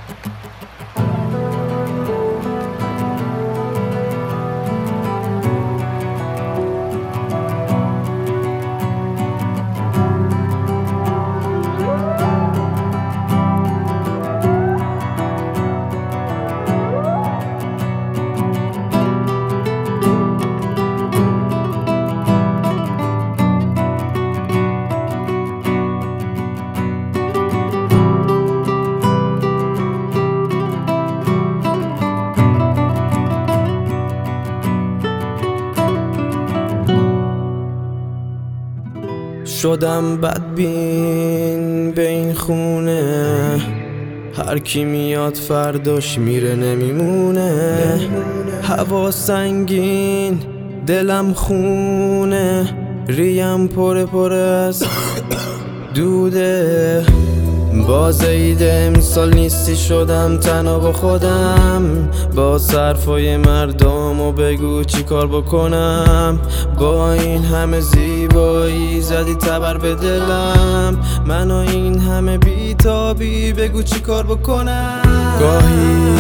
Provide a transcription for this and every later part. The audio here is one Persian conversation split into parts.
شدم بدبین به این خونه، هر کی میاد فرداش میره نمیمونه. هوا سنگین دلم خونه، ریم پر از دوده. باز عید امسال نیستی شدم تنها با خودم، با حرفای مردم و بگو چی کار بکنم. با این همه زیبایی زدی تبر به دلم، من و این همه بیتابی بگو چی کار بکنم. گاهی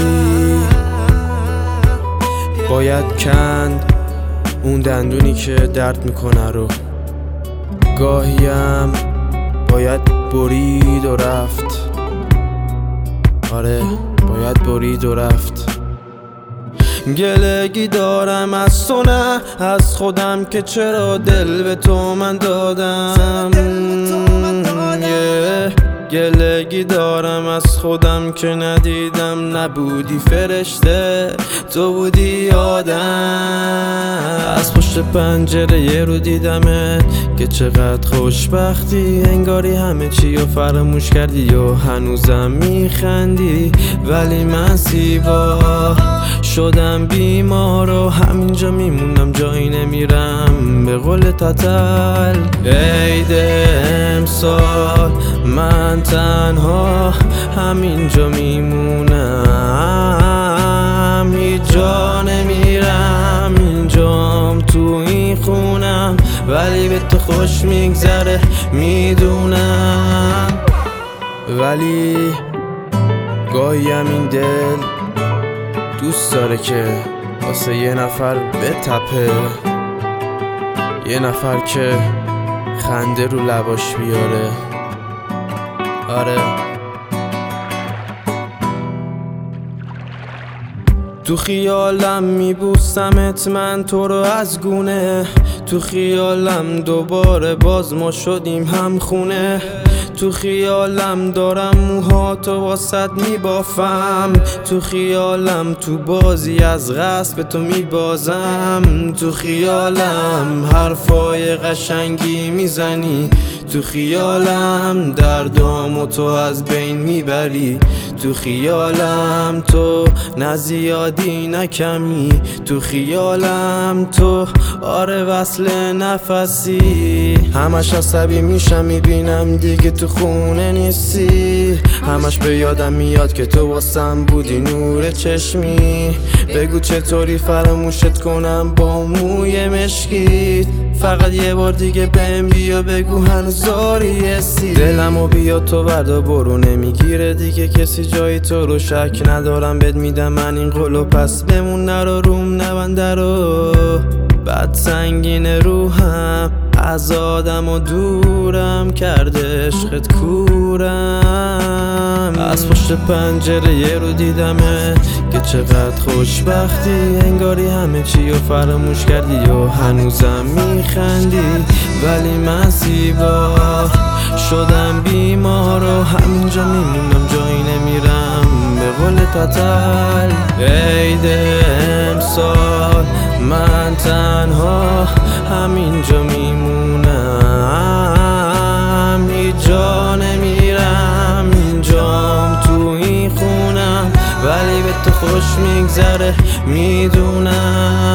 باید کند اون دندونی که درد میکنه رو، گاهیم باید برید و رفت. آره باید برید و رفت. گلگی دارم از تو نه از خودم که چرا دل به تو من دادم. گلگی دارم از خودم که ندیدم، نبودی فرشته تو بودی آدم. از پشت پنجره یه رو دیدمت که چقدر خوشبختی، انگاری همه چی رو فراموش کردی و هنوزم میخندی. ولی من زیبا شدم بیمار و همینجا میمونم جایی نمیرم. به قول تتل عید امسال من تنها همینجا میمونم، هیچ جا نمیرم، اینجام تو این خونم. ولی به تو خوش میگذره میدونم، ولی گاهیم این دل دوست داره که واسه یه نفر بتپه، یه نفر که خنده رو لباش بیاره. آره تو خیالم میبوسمت من تو رو از گونه، تو خیالم دوباره باز ما شدیم هم خونه. تو خیالم دارم موهاتو واسط میبافم، تو خیالم تو بازی از غصب تو میبازم. تو خیالم حرفای قشنگی میزنی، تو خیالم دردامو تو از بین میبری. تو خیالم تو نه زیادی نه کمی، تو خیالم تو آره وصل نفسی. همش عصبی میشم میبینم دیگه تو خونه نیستی، همش به یادم میاد که تو واسم بودی نور چشمی. بگو چطوری فراموشت کنم با موی مشکیت، فقط یه بار دیگه بهم بیا بگو هنوز داری حسی. دلمو بیا تو بردا برو نمیگیره دیگه کسی جایی تو رو، شک ندارم بهت میدم من این قولو، پس بمون نرو روم نبنده رو. بد سنگین روحم از آدم و دورم کرده عشقت کورم. از پشت پنجره یه رو دیدمه که چقدر خوشبختی، انگاری همه چی رو فراموش کردی و هنوزم میخندی. ولی من زیبا شدم بیمار و همینجا میمونم جایی نمیرم. به قول تتل عید امسال من تنها همینجا میمونم، هیچ جا نمیرم، اینجام تو این خونم. ولی به تو خوش میگذره میدونم.